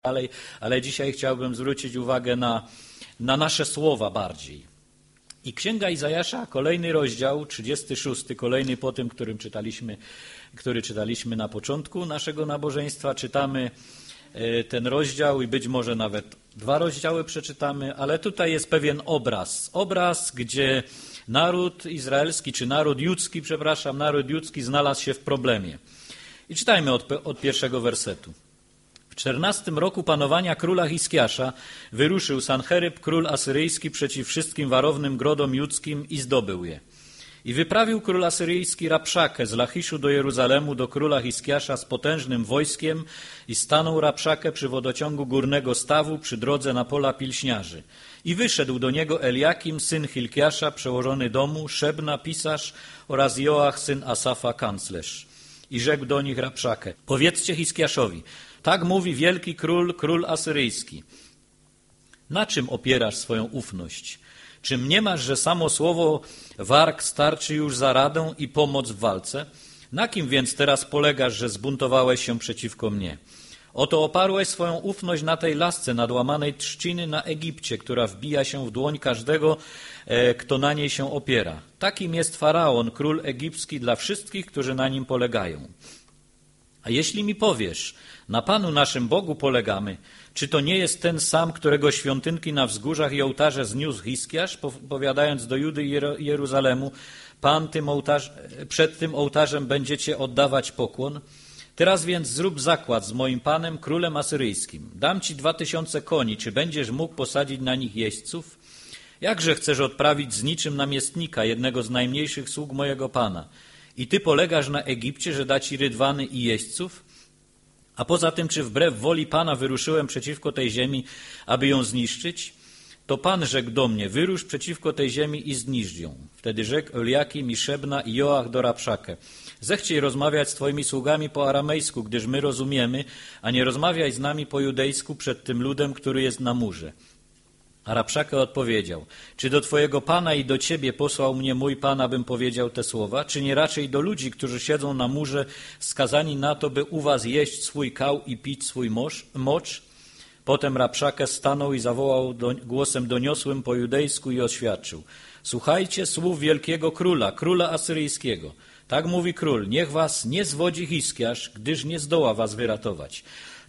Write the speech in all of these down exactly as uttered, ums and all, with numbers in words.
dalej, ale dzisiaj chciałbym zwrócić uwagę na, na nasze słowa bardziej. I Księga Izajasza, kolejny rozdział, trzydziesty szósty, kolejny po tym, którym czytaliśmy, który czytaliśmy na początku naszego nabożeństwa. Czytamy ten rozdział i być może nawet dwa rozdziały przeczytamy, ale tutaj jest pewien obraz. Obraz, gdzie naród izraelski, czy naród judzki, przepraszam, naród judzki znalazł się w problemie. I czytajmy od, od pierwszego wersetu. W czternastym roku panowania króla Hiskiasza wyruszył Sancheryb, król asyryjski, przeciw wszystkim warownym grodom judzkim i zdobył je. I wyprawił król asyryjski Rabszakę z Lachiszu do Jeruzalemu, do króla Hiskiasza z potężnym wojskiem i stanął Rabszakę przy wodociągu Górnego Stawu, przy drodze na pola pilśniarzy. I wyszedł do niego Eliakim, syn Hilkiasza, przełożony domu, Szebna, pisarz oraz Joach, syn Asafa, kanclerz. I rzekł do nich Rabszakę: powiedzcie Hiskiaszowi, tak mówi wielki król, król asyryjski. Na czym opierasz swoją ufność? Czy mniemasz, że samo słowo warg starczy już za radę i pomoc w walce? Na kim więc teraz polegasz, że zbuntowałeś się przeciwko mnie? Oto oparłeś swoją ufność na tej lasce nadłamanej trzciny na Egipcie, która wbija się w dłoń każdego, kto na niej się opiera. Takim jest Faraon, król egipski, dla wszystkich, którzy na nim polegają. A jeśli mi powiesz, na Panu naszym Bogu polegamy, czy to nie jest ten sam, którego świątynki na wzgórzach i ołtarze zniósł Hiskiasz, powiadając do Judy i Jeruzalemu, Pan tym ołtarz, przed tym ołtarzem będziecie oddawać pokłon? Teraz więc zrób zakład z moim Panem, królem asyryjskim. Dam ci dwa tysiące koni, czy będziesz mógł posadzić na nich jeźdźców? Jakże chcesz odprawić z niczym namiestnika, jednego z najmniejszych sług mojego Pana? I ty polegasz na Egipcie, że da ci rydwany i jeźdźców? A poza tym, czy wbrew woli Pana wyruszyłem przeciwko tej ziemi, aby ją zniszczyć? To Pan rzekł do mnie, wyrusz przeciwko tej ziemi i zniszcz ją. Wtedy rzekł Eliakim i Szebna i Joach do Rabszakę: zechciej rozmawiać z twoimi sługami po aramejsku, gdyż my rozumiemy, a nie rozmawiaj z nami po judejsku przed tym ludem, który jest na murze. A Rabszakę odpowiedział: czy do twojego Pana i do ciebie posłał mnie mój Pan, abym powiedział te słowa? Czy nie raczej do ludzi, którzy siedzą na murze, skazani na to, by u was jeść swój kał i pić swój mocz? mocz? Potem Rabszakę stanął i zawołał do, głosem doniosłym po judejsku i oświadczył: słuchajcie słów wielkiego króla, króla asyryjskiego. Tak mówi król, niech was nie zwodzi Hiskiasz, gdyż nie zdoła was wyratować.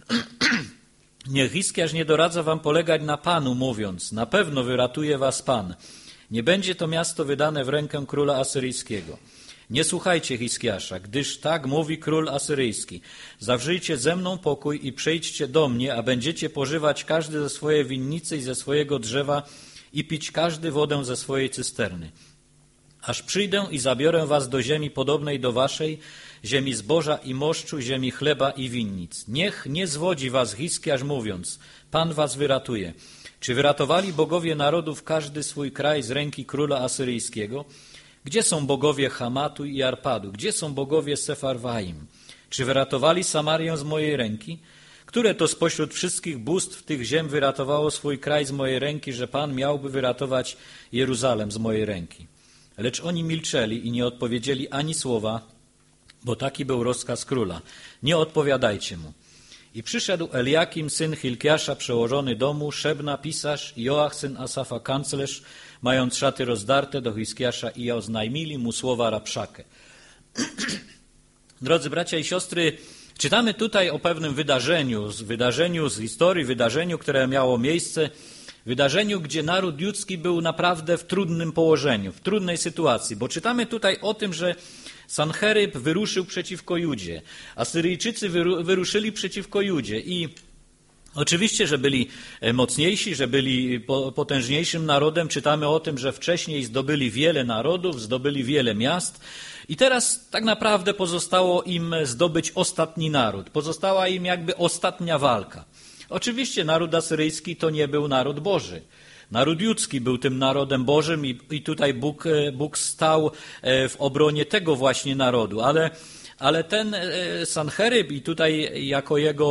Niech Hiskiasz nie doradza wam polegać na Panu, mówiąc, na pewno wyratuje was Pan. Nie będzie to miasto wydane w rękę króla asyryjskiego. Nie słuchajcie Hiskiasza, gdyż tak mówi król asyryjski. Zawrzyjcie ze mną pokój i przyjdźcie do mnie, a będziecie pożywać każdy ze swojej winnicy i ze swojego drzewa i pić każdy wodę ze swojej cysterny. Aż przyjdę i zabiorę was do ziemi podobnej do waszej, ziemi zboża i moszczu, ziemi chleba i winnic. Niech nie zwodzi was Hiskiasz, mówiąc, Pan was wyratuje. Czy wyratowali bogowie narodów każdy swój kraj z ręki króla asyryjskiego? Gdzie są bogowie Hamatu i Arpadu? Gdzie są bogowie Sefarwaim? Czy wyratowali Samarię z mojej ręki? Które to spośród wszystkich bóstw tych ziem wyratowało swój kraj z mojej ręki, że Pan miałby wyratować Jeruzalem z mojej ręki? Lecz oni milczeli i nie odpowiedzieli ani słowa, bo taki był rozkaz króla. Nie odpowiadajcie mu. I przyszedł Eliakim, syn Hilkiasza, przełożony domu, Szebna, pisarz, i Joach, syn Asafa, kanclerz, mając szaty rozdarte do Hiskiasza, i oznajmili mu słowa Rabszakę. Drodzy bracia i siostry, czytamy tutaj o pewnym wydarzeniu, z wydarzeniu z historii, wydarzeniu, które miało miejsce, wydarzeniu, gdzie naród judzki był naprawdę w trudnym położeniu, w trudnej sytuacji, bo czytamy tutaj o tym, że Sancheryb wyruszył przeciwko Judzie, Asyryjczycy wyruszyli przeciwko Judzie i oczywiście, że byli mocniejsi, że byli potężniejszym narodem. Czytamy o tym, że wcześniej zdobyli wiele narodów, zdobyli wiele miast i teraz tak naprawdę pozostało im zdobyć ostatni naród. Pozostała im jakby ostatnia walka. Oczywiście naród asyryjski to nie był naród Boży. Naród judzki był tym narodem Bożym i, i tutaj Bóg, Bóg stał w obronie tego właśnie narodu. Ale, ale ten Sancheryb i tutaj jako jego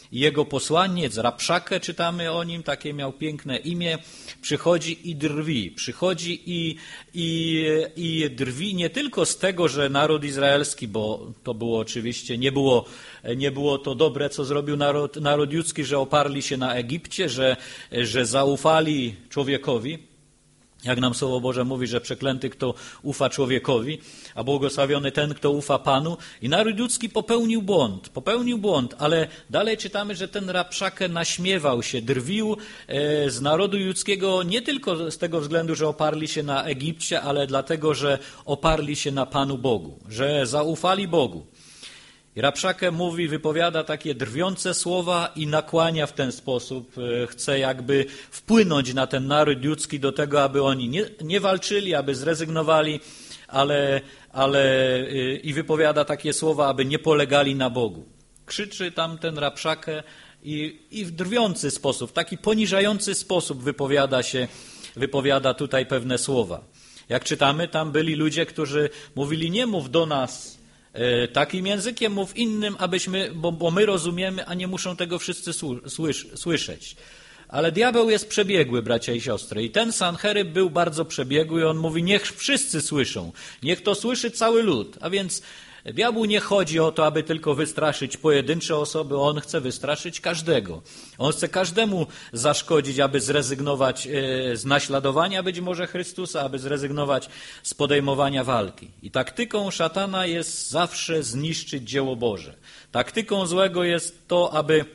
jego posłaniec, Rabszakę, czytamy o nim, takie miał piękne imię, przychodzi i drwi. Przychodzi i, i, i drwi nie tylko z tego, że naród izraelski, bo to było oczywiście, nie było, nie było to dobre, co zrobił naród, naród judzki, że oparli się na Egipcie, że, że zaufali człowiekowi. Jak nam Słowo Boże mówi, że przeklęty, kto ufa człowiekowi, a błogosławiony ten, kto ufa Panu. I naród ludzki popełnił błąd, popełnił błąd, ale dalej czytamy, że ten Rabszakę naśmiewał się, drwił z narodu ludzkiego nie tylko z tego względu, że oparli się na Egipcie, ale dlatego, że oparli się na Panu Bogu, że zaufali Bogu. I Rabszakę mówi, wypowiada takie drwiące słowa i nakłania w ten sposób, chce jakby wpłynąć na ten naród ludzki do tego, aby oni nie, nie walczyli, aby zrezygnowali, ale, ale i wypowiada takie słowa, aby nie polegali na Bogu. Krzyczy tam ten Rabszakę i, i w drwiący sposób, w taki poniżający sposób wypowiada się, wypowiada tutaj pewne słowa. Jak czytamy, tam byli ludzie, którzy mówili, nie mów do nas takim językiem, mów innym, abyśmy, bo, bo my rozumiemy, a nie muszą tego wszyscy słysz, słyszeć. Ale diabeł jest przebiegły, bracia i siostry. I ten Sancheryb był bardzo przebiegły i on mówi, niech wszyscy słyszą. Niech to słyszy cały lud. A więc diabłu nie chodzi o to, aby tylko wystraszyć pojedyncze osoby, on chce wystraszyć każdego. On chce każdemu zaszkodzić, aby zrezygnować z naśladowania być może Chrystusa, aby zrezygnować z podejmowania walki. I taktyką szatana jest zawsze zniszczyć dzieło Boże. Taktyką złego jest to, aby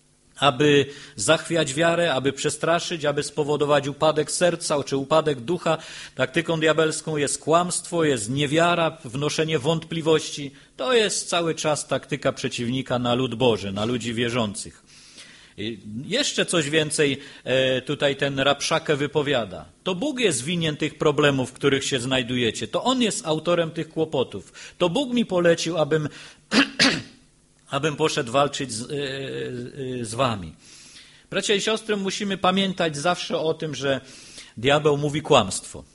aby zachwiać wiarę, aby przestraszyć, aby spowodować upadek serca czy upadek ducha. Taktyką diabelską jest kłamstwo, jest niewiara, wnoszenie wątpliwości. To jest cały czas taktyka przeciwnika na lud Boży, na ludzi wierzących. I jeszcze coś więcej tutaj ten Rabszakę wypowiada. To Bóg jest winien tych problemów, w których się znajdujecie. To On jest autorem tych kłopotów. To Bóg mi polecił, abym... abym poszedł walczyć z, z wami. Bracia i siostry, musimy pamiętać zawsze o tym, że diabeł mówi kłamstwo.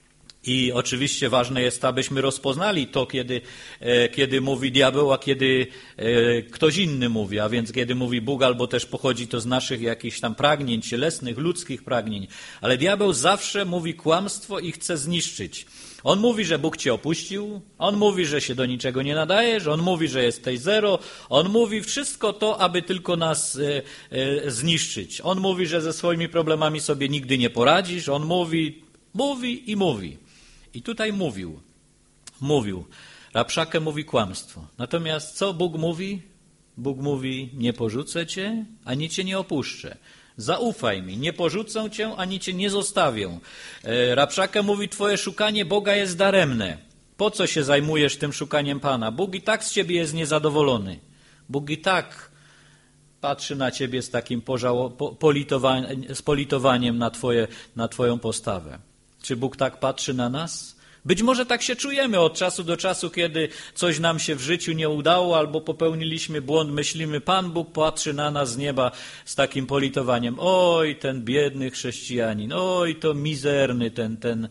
I oczywiście ważne jest, abyśmy rozpoznali to, kiedy, kiedy mówi diabeł, a kiedy ktoś inny mówi, a więc kiedy mówi Bóg, albo też pochodzi to z naszych jakichś tam pragnień, cielesnych, ludzkich pragnień. Ale diabeł zawsze mówi kłamstwo i chce zniszczyć. On mówi, że Bóg cię opuścił, on mówi, że się do niczego nie nadajesz, on mówi, że jesteś zero, on mówi wszystko to, aby tylko nas e, e, zniszczyć. On mówi, że ze swoimi problemami sobie nigdy nie poradzisz, on mówi, mówi i mówi. I tutaj mówił, mówił. Rabszakę mówi kłamstwo. Natomiast co Bóg mówi? Bóg mówi, nie porzucę cię, ani cię nie opuszczę. Zaufaj mi, nie porzucę cię, ani cię nie zostawię. Rabszakę mówi, twoje szukanie Boga jest daremne. Po co się zajmujesz tym szukaniem Pana? Bóg i tak z ciebie jest niezadowolony. Bóg i tak patrzy na ciebie z takim pożało, po, politowaniem, z politowaniem na, twoje, na twoją postawę. Czy Bóg tak patrzy na nas? Być może tak się czujemy od czasu do czasu, kiedy coś nam się w życiu nie udało albo popełniliśmy błąd, myślimy, Pan Bóg patrzy na nas z nieba z takim politowaniem. Oj, ten biedny chrześcijanin, oj, to mizerny ten, ten.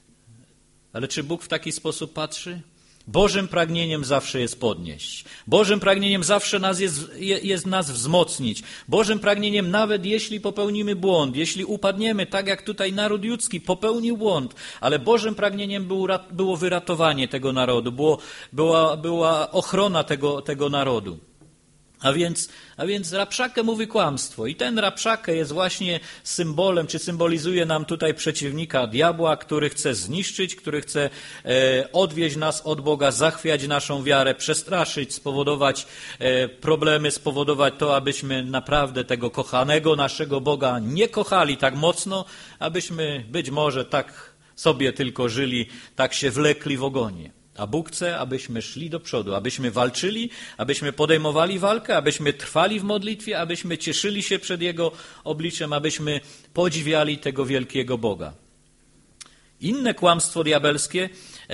Ale czy Bóg w taki sposób patrzy? Bożym pragnieniem zawsze jest podnieść. Bożym pragnieniem zawsze nas jest, jest nas wzmocnić. Bożym pragnieniem, nawet jeśli popełnimy błąd, jeśli upadniemy, tak jak tutaj naród ludzki popełnił błąd, ale Bożym pragnieniem było, było wyratowanie tego narodu, było, była, była ochrona tego, tego narodu. A więc, a więc Rabszakę mówi kłamstwo i ten Rabszakę jest właśnie symbolem, czy symbolizuje nam tutaj przeciwnika diabła, który chce zniszczyć, który chce e, odwieźć nas od Boga, zachwiać naszą wiarę, przestraszyć, spowodować e, problemy, spowodować to, abyśmy naprawdę tego kochanego naszego Boga nie kochali tak mocno, abyśmy być może tak sobie tylko żyli, tak się wlekli w ogonie. A Bóg chce, abyśmy szli do przodu, abyśmy walczyli, abyśmy podejmowali walkę, abyśmy trwali w modlitwie, abyśmy cieszyli się przed Jego obliczem, abyśmy podziwiali tego wielkiego Boga. Inne kłamstwo diabelskie,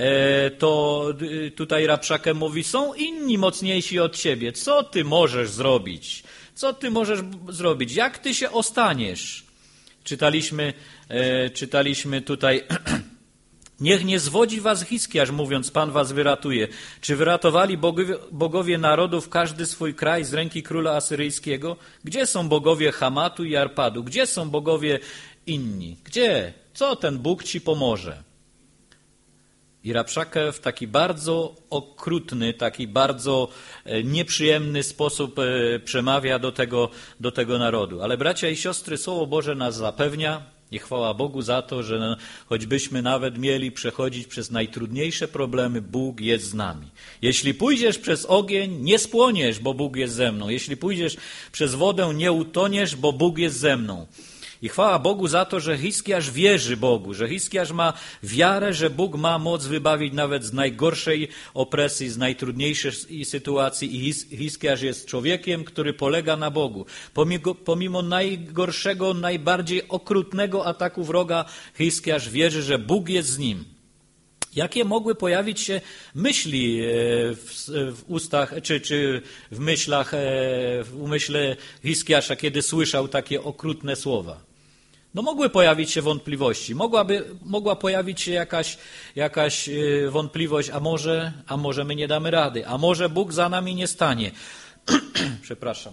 to tutaj Rabszakę mówi, są inni mocniejsi od ciebie. Co ty możesz zrobić? Co ty możesz zrobić? Jak ty się ostaniesz? Czytaliśmy, czytaliśmy tutaj Niech nie zwodzi was Hiskiarz, mówiąc, Pan was wyratuje. Czy wyratowali bogowie, bogowie narodów każdy swój kraj z ręki króla asyryjskiego? Gdzie są bogowie Hamatu i Arpadu? Gdzie są bogowie inni? Gdzie? Co ten Bóg ci pomoże? I Rabszake w taki bardzo okrutny, taki bardzo nieprzyjemny sposób przemawia do tego, do tego narodu. Ale bracia i siostry, Słowo Boże nas zapewnia, i chwała Bogu za to, że choćbyśmy nawet mieli przechodzić przez najtrudniejsze problemy, Bóg jest z nami. Jeśli pójdziesz przez ogień, nie spłoniesz, bo Bóg jest ze mną. Jeśli pójdziesz przez wodę, nie utoniesz, bo Bóg jest ze mną. I chwała Bogu za to, że Hiskiarz wierzy Bogu, że Hiskiarz ma wiarę, że Bóg ma moc wybawić nawet z najgorszej opresji, z najtrudniejszej sytuacji. I Hiskiarz jest człowiekiem, który polega na Bogu. Pomimo, pomimo najgorszego, najbardziej okrutnego ataku wroga, Hiskiarz wierzy, że Bóg jest z nim. Jakie mogły pojawić się myśli w, w ustach, czy, czy w myślach, w umyśle Hiskiasza, kiedy słyszał takie okrutne słowa? No mogły pojawić się wątpliwości. Mogłaby, mogła pojawić się jakaś, jakaś wątpliwość, a może, a może my nie damy rady, a może Bóg za nami nie stanie. Przepraszam.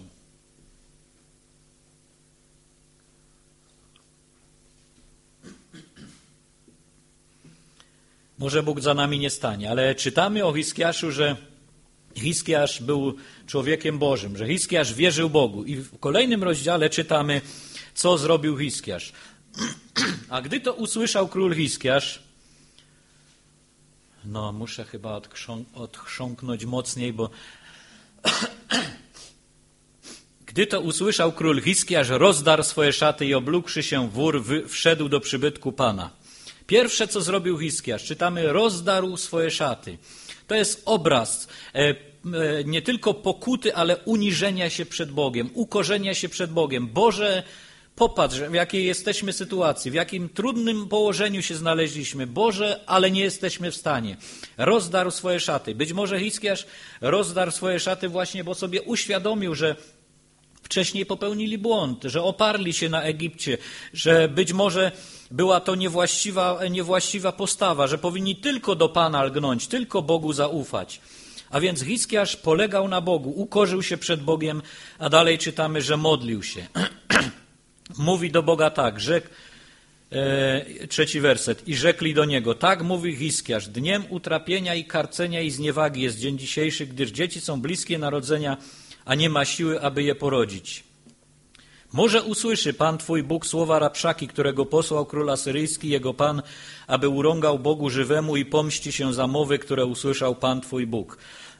Może Bóg za nami nie stanie, ale czytamy o Hiskiaszu, że Hiskiasz był człowiekiem Bożym, że Hiskiasz wierzył Bogu. I w kolejnym rozdziale czytamy, co zrobił Hiskiasz. A gdy to usłyszał król Hiskiasz, no muszę chyba odchrząknąć mocniej, bo gdy to usłyszał król Hiskiasz, rozdarł swoje szaty i oblókłszy się w wór, wszedł do przybytku Pana. Pierwsze, co zrobił Hiskiasz, czytamy, rozdarł swoje szaty. To jest obraz e, e, nie tylko pokuty, ale uniżenia się przed Bogiem, ukorzenia się przed Bogiem. Boże, popatrz, w jakiej jesteśmy sytuacji, w jakim trudnym położeniu się znaleźliśmy. Boże, ale nie jesteśmy w stanie. Rozdarł swoje szaty. Być może Hiskiasz rozdarł swoje szaty właśnie, bo sobie uświadomił, że wcześniej popełnili błąd, że oparli się na Egipcie, że być może była to niewłaściwa, niewłaściwa postawa, że powinni tylko do Pana lgnąć, tylko Bogu zaufać. A więc Hiskiasz polegał na Bogu, ukorzył się przed Bogiem, a dalej czytamy, że modlił się. Mówi do Boga tak, rzekł, e, trzeci werset, i rzekli do niego, tak mówi Hiskiasz, dniem utrapienia i karcenia i zniewagi jest dzień dzisiejszy, gdyż dzieci są bliskie narodzenia, a nie ma siły, aby je porodzić. Może usłyszy Pan Twój Bóg słowa Rabszaki, którego posłał król asyryjski, jego Pan, aby urągał Bogu żywemu i pomści się za mowy, które usłyszał Pan Twój Bóg.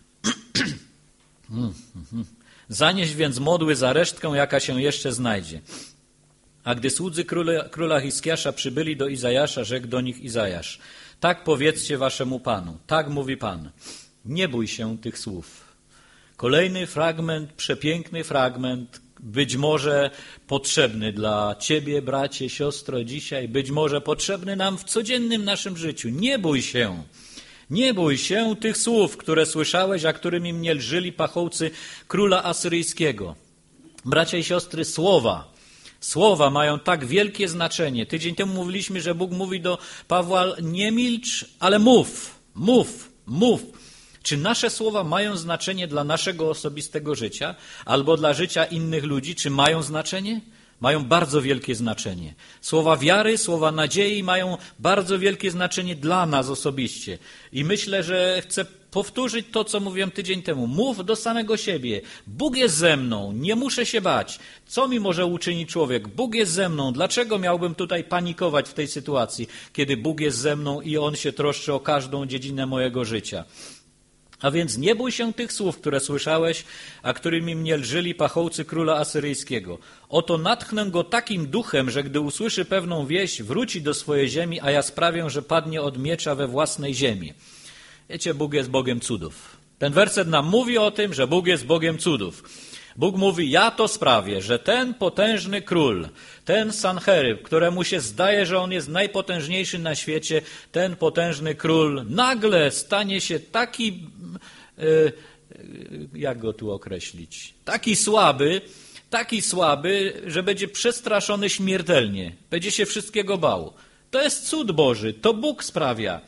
Zanieś więc modły za resztkę, jaka się jeszcze znajdzie. A gdy słudzy króla, króla Hiskiasza przybyli do Izajasza, rzekł do nich Izajasz, tak powiedzcie waszemu Panu, tak mówi Pan, nie bój się tych słów. Kolejny fragment, przepiękny fragment, być może potrzebny dla ciebie, bracie, siostro, dzisiaj, być może potrzebny nam w codziennym naszym życiu. Nie bój się, nie bój się tych słów, które słyszałeś, a którymi mnie lżyli pachołcy króla asyryjskiego. Bracia i siostry, słowa, słowa mają tak wielkie znaczenie. Tydzień temu mówiliśmy, że Bóg mówi do Pawła, nie milcz, ale mów, mów, mów. Czy nasze słowa mają znaczenie dla naszego osobistego życia albo dla życia innych ludzi? Czy mają znaczenie? Mają bardzo wielkie znaczenie. Słowa wiary, słowa nadziei mają bardzo wielkie znaczenie dla nas osobiście. I myślę, że chcę powtórzyć to, co mówiłem tydzień temu. Mów do samego siebie. Bóg jest ze mną, nie muszę się bać. Co mi może uczynić człowiek? Bóg jest ze mną. Dlaczego miałbym tutaj panikować w tej sytuacji, kiedy Bóg jest ze mną i On się troszczy o każdą dziedzinę mojego życia? A więc nie bój się tych słów, które słyszałeś, a którymi mnie lżyli pachołcy króla asyryjskiego. Oto natchnę go takim duchem, że gdy usłyszy pewną wieść, wróci do swojej ziemi, a ja sprawię, że padnie od miecza we własnej ziemi. Wiecie, Bóg jest Bogiem cudów. Ten werset nam mówi o tym, że Bóg jest Bogiem cudów. Bóg mówi, ja to sprawię, że ten potężny król, ten Sancheryb, któremu się zdaje, że on jest najpotężniejszy na świecie, ten potężny król nagle stanie się taki, yy, jak go tu określić, taki słaby, taki słaby, że będzie przestraszony śmiertelnie, będzie się wszystkiego bał. To jest cud Boży, to Bóg sprawia.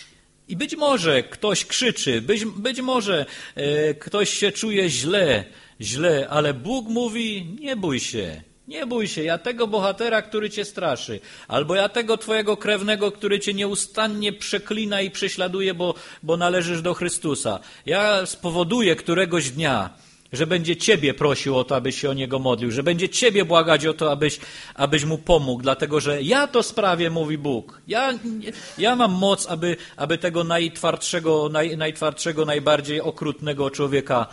I być może ktoś krzyczy, być, być może e, ktoś się czuje źle, źle, ale Bóg mówi, nie bój się, nie bój się, ja tego bohatera, który cię straszy, albo ja tego twojego krewnego, który cię nieustannie przeklina i prześladuje, bo, bo należysz do Chrystusa. Ja spowoduję któregoś dnia, że będzie ciebie prosił o to, abyś się o niego modlił, że będzie ciebie błagać o to, abyś, abyś mu pomógł, dlatego że ja to sprawię, mówi Bóg. Ja, ja mam moc, aby, aby tego najtwardszego, naj, najtwardszego, najbardziej okrutnego człowieka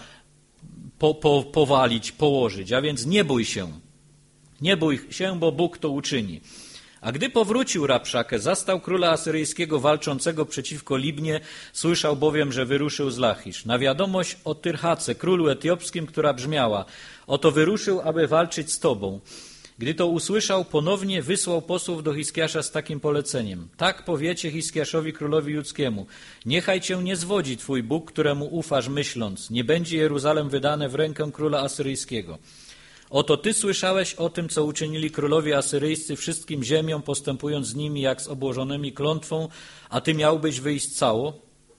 po, po, powalić, położyć. A więc nie bój się. Nie bój się, bo Bóg to uczyni. A gdy powrócił Rabszake, zastał króla asyryjskiego walczącego przeciwko Libnie, słyszał bowiem, że wyruszył z Lachisz. Na wiadomość o Tyrhace, królu etiopskim, która brzmiała, oto wyruszył, aby walczyć z tobą. Gdy to usłyszał, ponownie wysłał posłów do Hiskiasza z takim poleceniem. Tak powiecie Hiskiaszowi, królowi judzkiemu. Niechaj cię nie zwodzi twój Bóg, któremu ufasz, myśląc. Nie będzie Jeruzalem wydane w rękę króla asyryjskiego. Oto ty słyszałeś o tym, co uczynili królowie asyryjscy wszystkim ziemiom, postępując z nimi jak z obłożonymi klątwą, a ty miałbyś wyjść cało?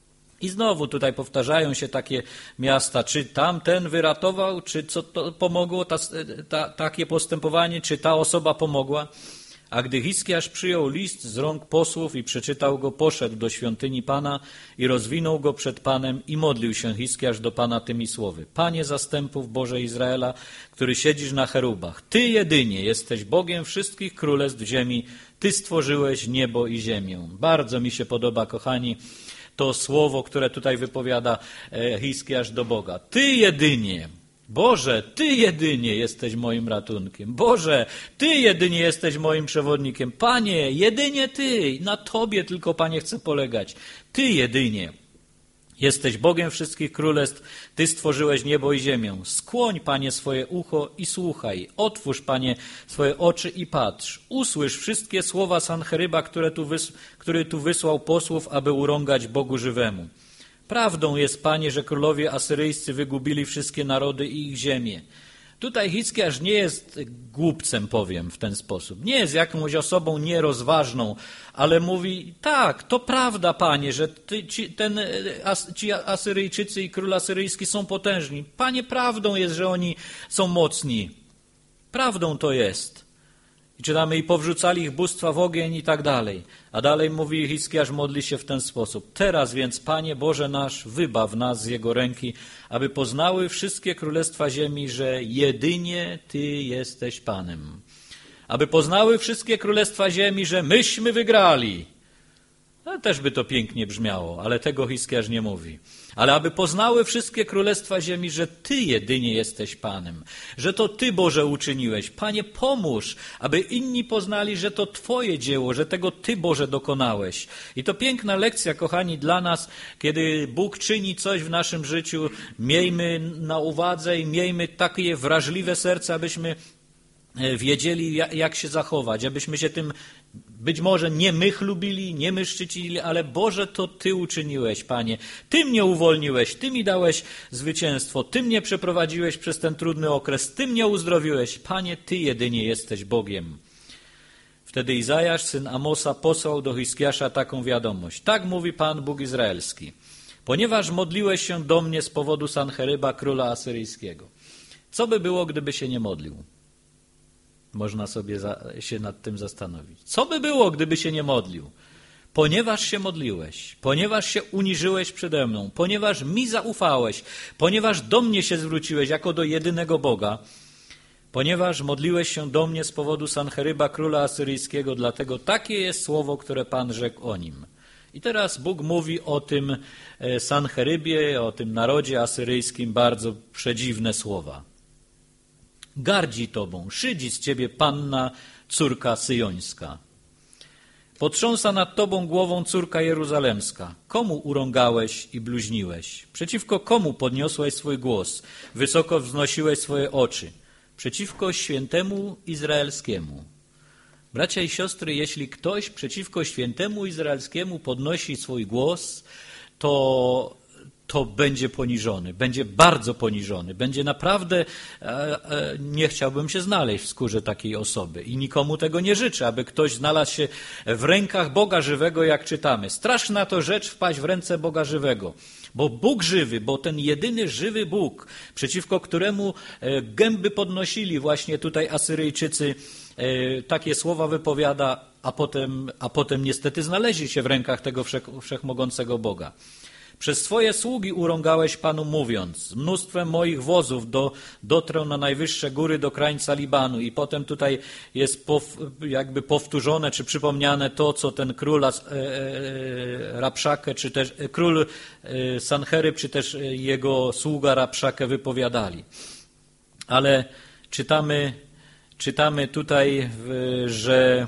I znowu tutaj powtarzają się takie miasta, czy tamten wyratował, czy co to pomogło, ta, ta, takie postępowanie, czy ta osoba pomogła? A gdy Hiskiasz przyjął list z rąk posłów i przeczytał go, poszedł do świątyni Pana i rozwinął go przed Panem i modlił się Hiskiasz do Pana tymi słowy. Panie zastępów Boże Izraela, który siedzisz na cherubach, Ty jedynie jesteś Bogiem wszystkich królestw ziemi, Ty stworzyłeś niebo i ziemię. Bardzo mi się podoba, kochani, to słowo, które tutaj wypowiada Hiskiasz do Boga. Ty jedynie, Boże, Ty jedynie jesteś moim ratunkiem. Boże, Ty jedynie jesteś moim przewodnikiem. Panie, jedynie Ty. Na Tobie tylko, Panie, chcę polegać. Ty jedynie jesteś Bogiem wszystkich królestw. Ty stworzyłeś niebo i ziemię. Skłoń, Panie, swoje ucho i słuchaj. Otwórz, Panie, swoje oczy i patrz. Usłysz wszystkie słowa Sancheryba, które tu wys- który tu wysłał posłów, aby urągać Bogu żywemu. Prawdą jest, Panie, że królowie asyryjscy wygubili wszystkie narody i ich ziemię. Tutaj Hiskiasz nie jest głupcem, powiem w ten sposób. Nie jest jakąś osobą nierozważną, ale mówi, tak, to prawda, Panie, że ty, ci, ten, as, ci Asyryjczycy i król asyryjski są potężni. Panie, prawdą jest, że oni są mocni. Prawdą to jest. I czytamy, i powrzucali ich bóstwa w ogień i tak dalej. A dalej mówi Hiskiasz, modli się w ten sposób. Teraz więc, Panie Boże nasz, wybaw nas z Jego ręki, aby poznały wszystkie królestwa ziemi, że jedynie Ty jesteś Panem. Aby poznały wszystkie królestwa ziemi, że myśmy wygrali. No, też by to pięknie brzmiało, ale tego Hiskiasz nie mówi. Ale aby poznały wszystkie królestwa ziemi, że Ty jedynie jesteś Panem, że to Ty, Boże, uczyniłeś. Panie, pomóż, aby inni poznali, że to Twoje dzieło, że tego Ty, Boże, dokonałeś. I to piękna lekcja, kochani, dla nas, kiedy Bóg czyni coś w naszym życiu, miejmy na uwadze i miejmy takie wrażliwe serce, abyśmy wiedzieli, jak się zachować, abyśmy się tym być może nie my chlubili, nie my szczycili, ale Boże, to Ty uczyniłeś, Panie. Ty mnie uwolniłeś, Ty mi dałeś zwycięstwo, Ty mnie przeprowadziłeś przez ten trudny okres, Ty mnie uzdrowiłeś. Panie, Ty jedynie jesteś Bogiem. Wtedy Izajasz, syn Amosa, posłał do Hiskiasza taką wiadomość. Tak mówi Pan Bóg Izraelski. Ponieważ modliłeś się do mnie z powodu Sancheryba, króla asyryjskiego. Co by było, gdyby się nie modlił? Można sobie za, się nad tym zastanowić. Co by było, gdyby się nie modlił? Ponieważ się modliłeś, ponieważ się uniżyłeś przede mną, ponieważ mi zaufałeś, ponieważ do mnie się zwróciłeś jako do jedynego Boga, ponieważ modliłeś się do mnie z powodu Sancheryba, króla asyryjskiego, dlatego takie jest słowo, które Pan rzekł o nim. I teraz Bóg mówi o tym Sancherybie, o tym narodzie asyryjskim bardzo przedziwne słowa. Gardzi tobą, szydzi z ciebie panna, córka syjońska. Potrząsa nad tobą głową córka jeruzalemska. Komu urągałeś i bluźniłeś? Przeciwko komu podniosłeś swój głos? Wysoko wznosiłeś swoje oczy? Przeciwko świętemu izraelskiemu. Bracia i siostry, jeśli ktoś przeciwko świętemu izraelskiemu podnosi swój głos, to to będzie poniżony, będzie bardzo poniżony, będzie naprawdę, e, e, nie chciałbym się znaleźć w skórze takiej osoby i nikomu tego nie życzę, aby ktoś znalazł się w rękach Boga żywego, jak czytamy. Straszna to rzecz wpaść w ręce Boga żywego, bo Bóg żywy, bo ten jedyny żywy Bóg, przeciwko któremu e, gęby podnosili właśnie tutaj Asyryjczycy, e, takie słowa wypowiada, a potem, a potem niestety znaleźli się w rękach tego wszech, wszechmogącego Boga. Przez swoje sługi urągałeś Panu mówiąc, z mnóstwem moich wozów do, dotrę na najwyższe góry do krańca Libanu. I potem tutaj jest pow, jakby powtórzone czy przypomniane to, co ten król e, e, Rabszake, czy też e, król e, Sancheryb, czy też jego sługa Rabszake wypowiadali. Ale czytamy, czytamy tutaj, że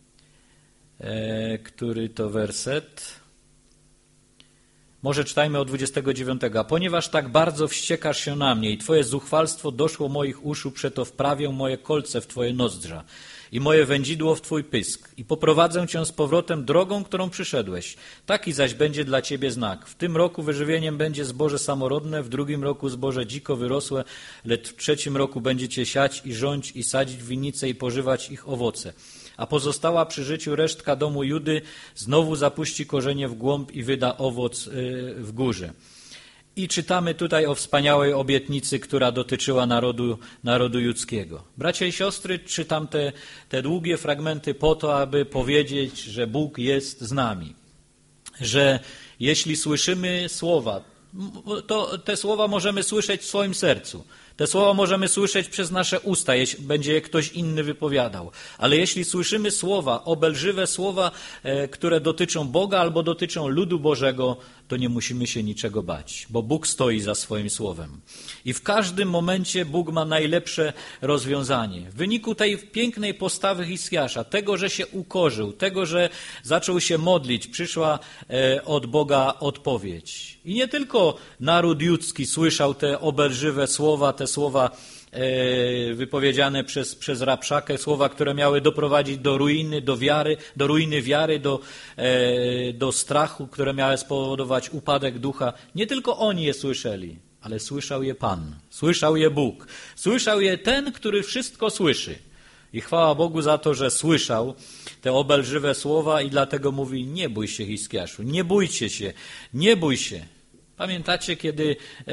e, który to werset? Może czytajmy od dwudziestego dziewiątego. A ponieważ tak bardzo wściekasz się na mnie i twoje zuchwalstwo doszło moich uszu, przeto wprawię moje kolce w twoje nozdrza i moje wędzidło w twój pysk i poprowadzę cię z powrotem drogą, którą przyszedłeś. Taki zaś będzie dla ciebie znak. W tym roku wyżywieniem będzie zboże samorodne, w drugim roku zboże dziko wyrosłe, lecz w trzecim roku będziecie siać i rządź i sadzić winnice i pożywać ich owoce. A pozostała przy życiu resztka domu Judy znowu zapuści korzenie w głąb i wyda owoc w górze. I czytamy tutaj o wspaniałej obietnicy, która dotyczyła narodu, narodu judzkiego. Bracia i siostry, czytam te, te długie fragmenty po to, aby powiedzieć, że Bóg jest z nami. Że jeśli słyszymy słowa, to te słowa możemy słyszeć w swoim sercu. Te słowa możemy słyszeć przez nasze usta, jeśli będzie je ktoś inny wypowiadał. Ale jeśli słyszymy słowa, obelżywe słowa, e, które dotyczą Boga albo dotyczą ludu Bożego, to nie musimy się niczego bać, bo Bóg stoi za swoim słowem. I w każdym momencie Bóg ma najlepsze rozwiązanie. W wyniku tej pięknej postawy Hiskiasza, tego, że się ukorzył, tego, że zaczął się modlić, przyszła e, od Boga odpowiedź. I nie tylko naród judzki słyszał te obelżywe słowa, te słowa e, wypowiedziane przez, przez Rabszakę, słowa, które miały doprowadzić do ruiny, do wiary, do ruiny wiary, do, e, do strachu, które miały spowodować upadek ducha. Nie tylko oni je słyszeli, ale słyszał je Pan, słyszał je Bóg, słyszał je ten, który wszystko słyszy. I chwała Bogu za to, że słyszał te obelżywe słowa i dlatego mówi: nie bój się, Hiskiaszu, nie bójcie się, nie bój się. Pamiętacie, kiedy e,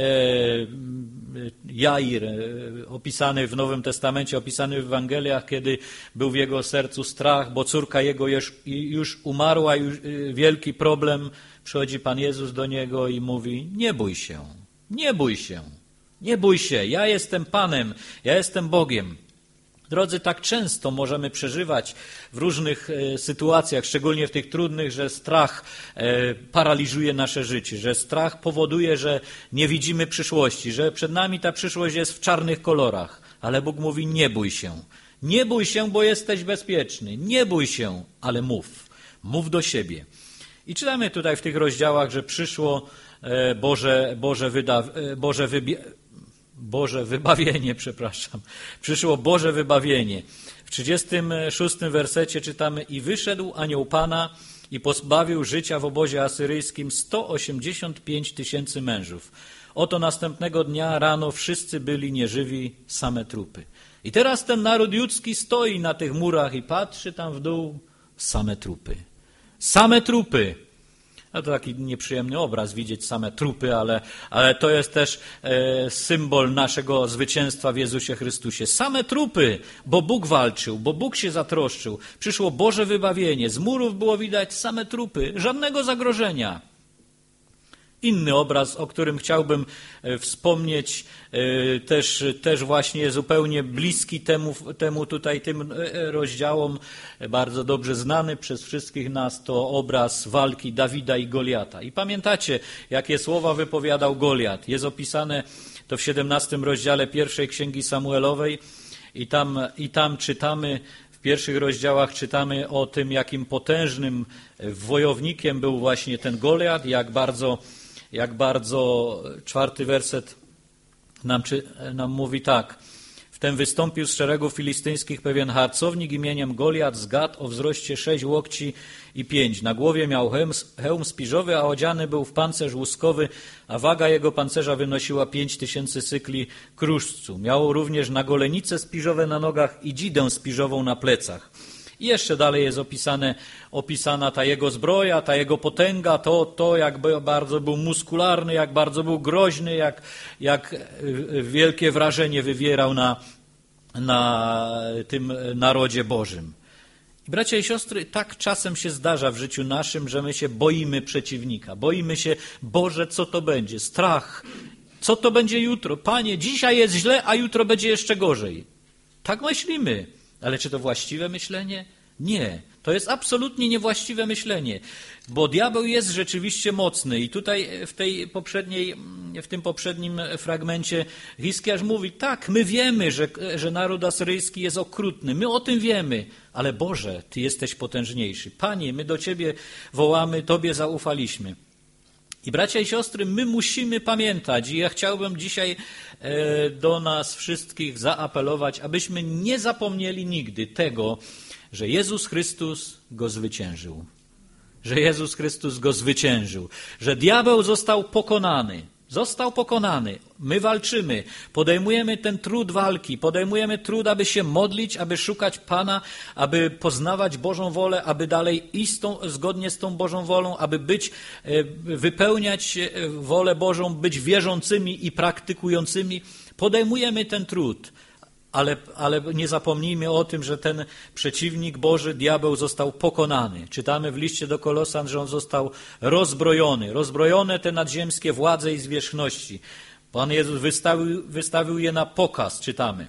Jair, e, opisany w Nowym Testamencie, opisany w Ewangeliach, kiedy był w jego sercu strach, bo córka jego już, już umarła, już e, wielki problem, przychodzi Pan Jezus do niego i mówi: nie bój się, nie bój się, nie bój się, ja jestem Panem, ja jestem Bogiem. Drodzy, tak często możemy przeżywać w różnych e, sytuacjach, szczególnie w tych trudnych, że strach e, paraliżuje nasze życie, że strach powoduje, że nie widzimy przyszłości, że przed nami ta przyszłość jest w czarnych kolorach. Ale Bóg mówi: nie bój się, nie bój się, bo jesteś bezpieczny, nie bój się, ale mów, mów do siebie. I czytamy tutaj w tych rozdziałach, że przyszło e, Boże, Boże, wyda, e, Boże wybie, Boże wybawienie, przepraszam. Przyszło Boże wybawienie. W trzydziestym szóstym wersecie czytamy: i wyszedł anioł Pana i pozbawił życia w obozie asyryjskim sto osiemdziesiąt pięć tysięcy mężów. Oto następnego dnia rano wszyscy byli nieżywi, same trupy. I teraz ten naród judzki stoi na tych murach i patrzy tam w dół, same trupy. Same trupy. No to taki nieprzyjemny obraz, widzieć same trupy, ale, ale to jest też e, symbol naszego zwycięstwa w Jezusie Chrystusie. Same trupy, bo Bóg walczył, bo Bóg się zatroszczył. Przyszło Boże wybawienie, z murów było widać same trupy, żadnego zagrożenia. Inny obraz, o którym chciałbym wspomnieć, też, też właśnie zupełnie bliski temu, temu tutaj tym rozdziałom, bardzo dobrze znany przez wszystkich nas, to obraz walki Dawida i Goliata. I pamiętacie, jakie słowa wypowiadał Goliat. Jest opisane to w siedemnastym rozdziale pierwszej Księgi Samuelowej i tam, i tam czytamy, w pierwszych rozdziałach czytamy o tym, jakim potężnym wojownikiem był właśnie ten Goliat, jak bardzo Jak bardzo czwarty werset nam, czy, nam mówi tak. Wtem wystąpił z szeregów filistyńskich pewien harcownik imieniem Goliat z Gat o wzroście sześć łokci i pięć. Na głowie miał hełm, hełm spiżowy, a odziany był w pancerz łuskowy, a waga jego pancerza wynosiła pięć tysięcy cykli kruszcu. Miał również nagolenice spiżowe na nogach i dzidę spiżową na plecach. I jeszcze dalej jest opisane, opisana ta jego zbroja, ta jego potęga, to, to jak bardzo był muskularny, jak bardzo był groźny, jak, jak wielkie wrażenie wywierał na, na tym narodzie Bożym. I bracia i siostry, tak czasem się zdarza w życiu naszym, że my się boimy przeciwnika. Boimy się, Boże, co to będzie? Strach. Co to będzie jutro? Panie, dzisiaj jest źle, a jutro będzie jeszcze gorzej. Tak myślimy. Ale czy to właściwe myślenie? Nie. To jest absolutnie niewłaściwe myślenie, bo diabeł jest rzeczywiście mocny i tutaj w, tej poprzedniej, w tym poprzednim fragmencie Hiskiarz mówi, tak, my wiemy, że, że naród asyryjski jest okrutny, my o tym wiemy, ale Boże, Ty jesteś potężniejszy. Panie, my do Ciebie wołamy, Tobie zaufaliśmy. I bracia i siostry, my musimy pamiętać i ja chciałbym dzisiaj do nas wszystkich zaapelować, abyśmy nie zapomnieli nigdy tego, że Jezus Chrystus go zwyciężył. Że Jezus Chrystus go zwyciężył. Że diabeł został pokonany. Został pokonany. My walczymy. Podejmujemy ten trud walki. Podejmujemy trud, aby się modlić, aby szukać Pana, aby poznawać Bożą wolę, aby dalej iść tą, zgodnie z tą Bożą wolą, aby być, wypełniać wolę Bożą, być wierzącymi i praktykującymi. Podejmujemy ten trud. Ale, ale nie zapomnijmy o tym, że ten przeciwnik Boży, diabeł, został pokonany. Czytamy w liście do Kolosan, że on został rozbrojony. Rozbrojone te nadziemskie władze i zwierzchności. Pan Jezus wystawił, wystawił je na pokaz, czytamy.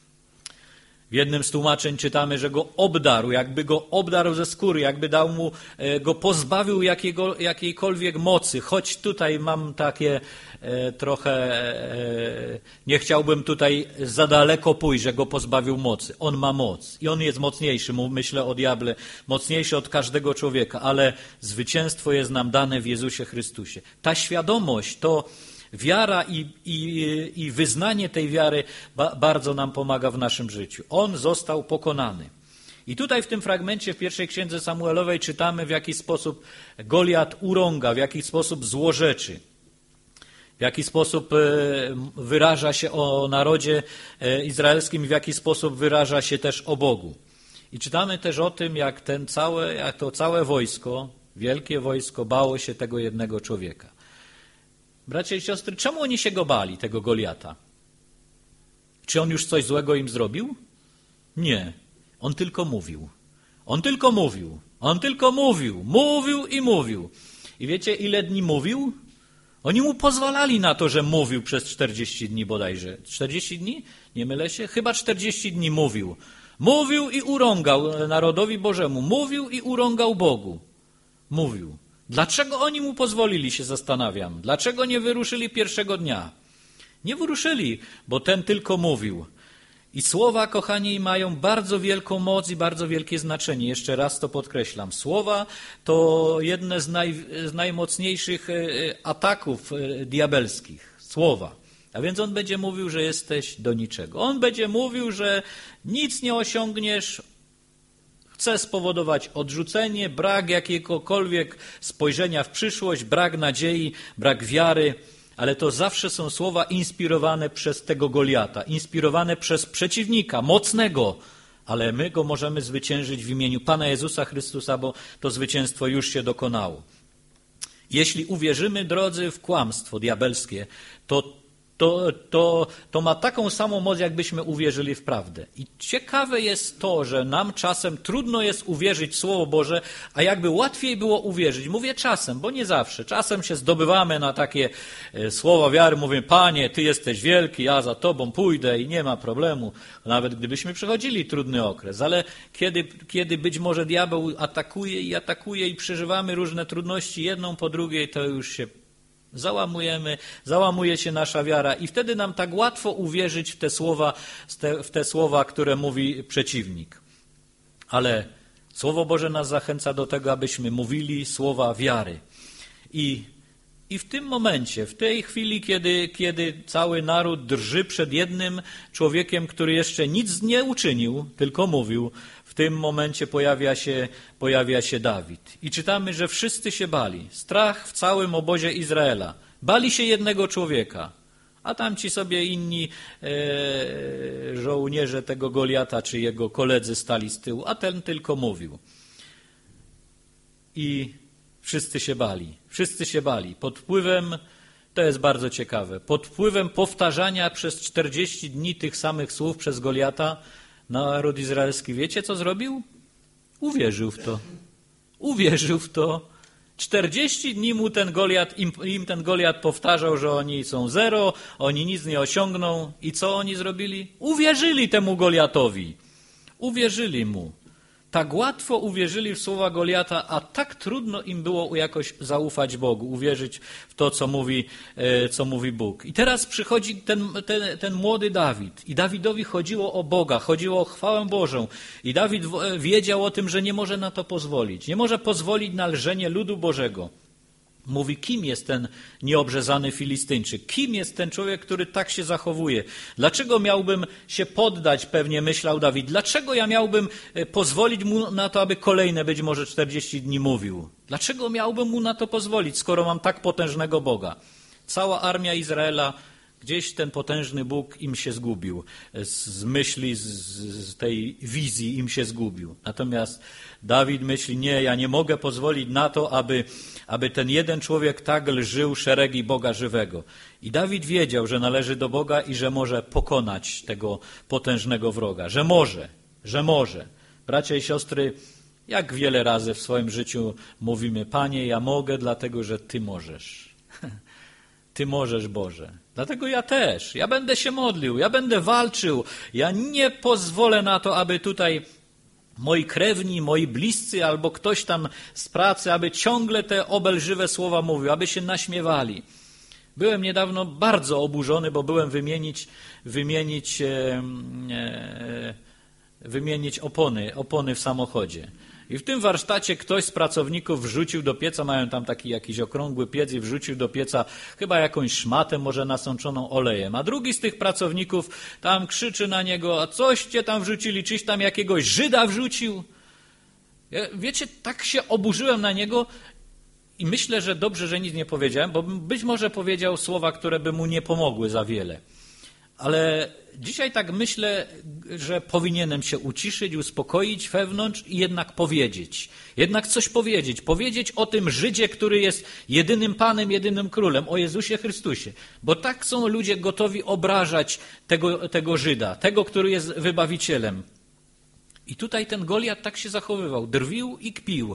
W jednym z tłumaczeń czytamy, że go obdarł, jakby go obdarł ze skóry, jakby dał mu, go pozbawił jakiego, jakiejkolwiek mocy. Choć tutaj mam takie e, trochę, e, nie chciałbym tutaj za daleko pójść, że go pozbawił mocy. On ma moc i on jest mocniejszy, myślę o diable, mocniejszy od każdego człowieka, ale zwycięstwo jest nam dane w Jezusie Chrystusie. Ta świadomość, to wiara i, i, i wyznanie tej wiary ba, bardzo nam pomaga w naszym życiu. On został pokonany. I tutaj w tym fragmencie w pierwszej księdze Samuelowej czytamy, w jaki sposób Goliat urąga, w jaki sposób złorzeczy, w jaki sposób wyraża się o narodzie izraelskim, w jaki sposób wyraża się też o Bogu. I czytamy też o tym, jak, ten całe, jak to całe wojsko, wielkie wojsko, bało się tego jednego człowieka. Bracia i siostry, czemu oni się go bali, tego Goliata? Czy on już coś złego im zrobił? Nie. On tylko mówił. On tylko mówił. On tylko mówił. Mówił i mówił. I wiecie, ile dni mówił? Oni mu pozwalali na to, że mówił przez czterdzieści dni bodajże. czterdzieści dni? Nie mylę się? Chyba czterdzieści dni mówił. Mówił i urągał narodowi Bożemu. Mówił i urągał Bogu. Mówił. Dlaczego oni mu pozwolili, się zastanawiam. Dlaczego nie wyruszyli pierwszego dnia? Nie wyruszyli, bo ten tylko mówił. I słowa, kochani, mają bardzo wielką moc i bardzo wielkie znaczenie. Jeszcze raz to podkreślam. Słowa to jedne z, naj, z najmocniejszych ataków diabelskich. Słowa. A więc on będzie mówił, że jesteś do niczego. On będzie mówił, że nic nie osiągniesz. Chce spowodować odrzucenie, brak jakiegokolwiek spojrzenia w przyszłość, brak nadziei, brak wiary, ale to zawsze są słowa inspirowane przez tego Goliata, inspirowane przez przeciwnika, mocnego, ale my go możemy zwyciężyć w imieniu Pana Jezusa Chrystusa, bo to zwycięstwo już się dokonało. Jeśli uwierzymy, drodzy, w kłamstwo diabelskie, to To, to, to ma taką samą moc, jakbyśmy uwierzyli w prawdę. I ciekawe jest to, że nam czasem trudno jest uwierzyć w Słowo Boże, a jakby łatwiej było uwierzyć. Mówię czasem, bo nie zawsze. Czasem się zdobywamy na takie słowa wiary, mówimy, Panie, Ty jesteś wielki, ja za Tobą pójdę i nie ma problemu. Nawet gdybyśmy przechodzili trudny okres. Ale kiedy, kiedy być może diabeł atakuje i atakuje i przeżywamy różne trudności jedną po drugiej, to już się załamujemy, załamuje się nasza wiara i wtedy nam tak łatwo uwierzyć w te słowa, w te słowa, które mówi przeciwnik. Ale Słowo Boże nas zachęca do tego, abyśmy mówili słowa wiary. I I w tym momencie, w tej chwili, kiedy, kiedy cały naród drży przed jednym człowiekiem, który jeszcze nic nie uczynił, tylko mówił, w tym momencie pojawia się, pojawia się Dawid. I czytamy, że wszyscy się bali. Strach w całym obozie Izraela. Bali się jednego człowieka. A tamci sobie inni e, żołnierze tego Goliata, czy jego koledzy stali z tyłu, a ten tylko mówił. I wszyscy się bali. Wszyscy się bali. Pod wpływem, to jest bardzo ciekawe, pod wpływem powtarzania przez czterdzieści dni tych samych słów przez Goliata, naród izraelski, wiecie co zrobił? Uwierzył w to. Uwierzył w to. czterdzieści dni mu ten Goliat, im, im ten Goliat powtarzał, że oni są zero, oni nic nie osiągną. I co oni zrobili? Uwierzyli temu Goliatowi. Uwierzyli mu. Tak łatwo uwierzyli w słowa Goliata, a tak trudno im było jakoś zaufać Bogu, uwierzyć w to, co mówi, co mówi Bóg. I teraz przychodzi ten, ten, ten młody Dawid. I Dawidowi chodziło o Boga, chodziło o chwałę Bożą. I Dawid wiedział o tym, że nie może na to pozwolić. Nie może pozwolić na lżenie ludu Bożego. Mówi, kim jest ten nieobrzezany Filistyńczyk? Kim jest ten człowiek, który tak się zachowuje? Dlaczego miałbym się poddać, pewnie myślał Dawid. Dlaczego ja miałbym pozwolić mu na to, aby kolejne być może czterdzieści dni mówił? Dlaczego miałbym mu na to pozwolić, skoro mam tak potężnego Boga? Cała armia Izraela, gdzieś ten potężny Bóg im się zgubił. Z myśli, z, z tej wizji im się zgubił. Natomiast Dawid myśli, nie, ja nie mogę pozwolić na to, aby, aby ten jeden człowiek tak lżył szeregi Boga żywego. I Dawid wiedział, że należy do Boga i że może pokonać tego potężnego wroga. Że może, że może. Bracia i siostry, jak wiele razy w swoim życiu mówimy, Panie, ja mogę, dlatego że Ty możesz. Ty możesz, Boże. Dlatego ja też. Ja będę się modlił, ja będę walczył. Ja nie pozwolę na to, aby tutaj moi krewni, moi bliscy albo ktoś tam z pracy, aby ciągle te obelżywe słowa mówił, aby się naśmiewali. Byłem niedawno bardzo oburzony, bo byłem wymienić, wymienić, e, e, wymienić opony, opony w samochodzie. I w tym warsztacie ktoś z pracowników wrzucił do pieca, mają tam taki jakiś okrągły piec i wrzucił do pieca chyba jakąś szmatę, może nasączoną olejem. A drugi z tych pracowników tam krzyczy na niego, a coście tam wrzucili, czyś tam jakiegoś Żyda wrzucił? Ja, wiecie, tak się oburzyłem na niego i myślę, że dobrze, że nic nie powiedziałem, bo być może powiedział słowa, które by mu nie pomogły za wiele. Ale dzisiaj tak myślę, że powinienem się uciszyć, uspokoić wewnątrz i jednak powiedzieć. Jednak coś powiedzieć. Powiedzieć o tym Żydzie, który jest jedynym Panem, jedynym Królem, o Jezusie Chrystusie. Bo tak są ludzie gotowi obrażać tego, tego Żyda, tego, który jest wybawicielem. I tutaj ten Goliat tak się zachowywał. Drwił i kpił.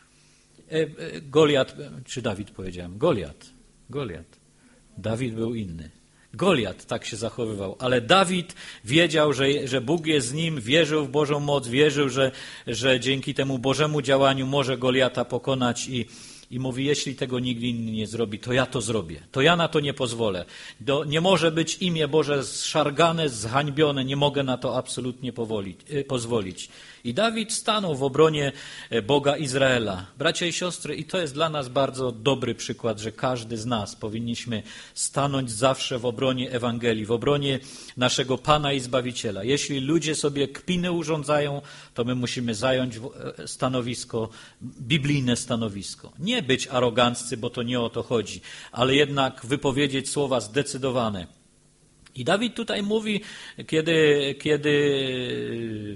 Goliat, czy Dawid powiedziałem? Goliat. Goliat. Dawid był inny. Goliat tak się zachowywał, ale Dawid wiedział, że, że Bóg jest z nim, wierzył w Bożą moc, wierzył, że, że dzięki temu Bożemu działaniu może Goliata pokonać i, i mówi, jeśli tego nikt inny nie zrobi, to ja to zrobię, to ja na to nie pozwolę. Do, nie może być imię Boże zszargane, zhańbione, nie mogę na to absolutnie powolić, pozwolić. I Dawid stanął w obronie Boga Izraela. Bracia i siostry, i to jest dla nas bardzo dobry przykład, że każdy z nas powinniśmy stanąć zawsze w obronie Ewangelii, w obronie naszego Pana i Zbawiciela. Jeśli ludzie sobie kpiny urządzają, to my musimy zająć stanowisko, biblijne stanowisko. Nie być aroganccy, bo to nie o to chodzi, ale jednak wypowiedzieć słowa zdecydowane. I Dawid tutaj mówi, kiedy, kiedy